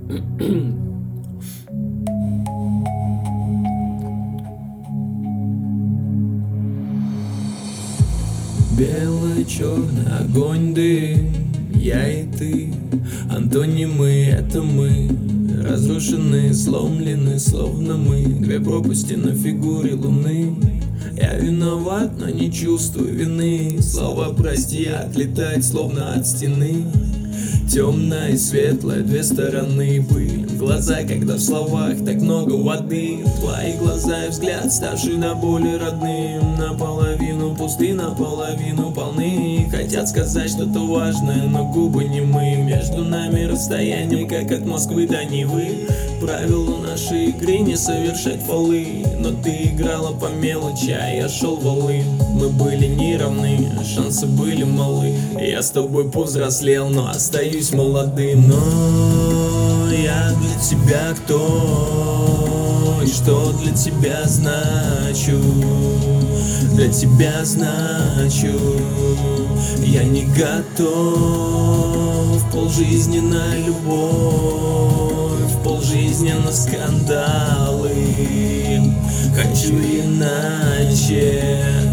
Бело-черный огонь, дым, я и ты, антонимы, это мы. Разрушены, сломлены, словно мы. Две пропасти на фигуре луны. Я виноват, но не чувствую вины. Слово прости отлетает, словно от стены. Темная и светлая, две стороны были. Глаза, когда в словах так много воды. Твои глаза и взгляд, ставший до боли родным. Наполовину пусты, наполовину полны. Хотят сказать что-то важное, но губы не мы. Между нами расстояние, как от Москвы до Невы. Правило нашей игры не совершать фолы. Но ты играла по мелочи, а я шел валы. Мы были неравны, шансы были малы. Я с тобой повзрослел, но остаюсь молодым. Но я для тебя кто? И что для тебя значу? Для тебя значу. Я не готов полжизни на любовь, полжизни на скандалы. Хочу иначе.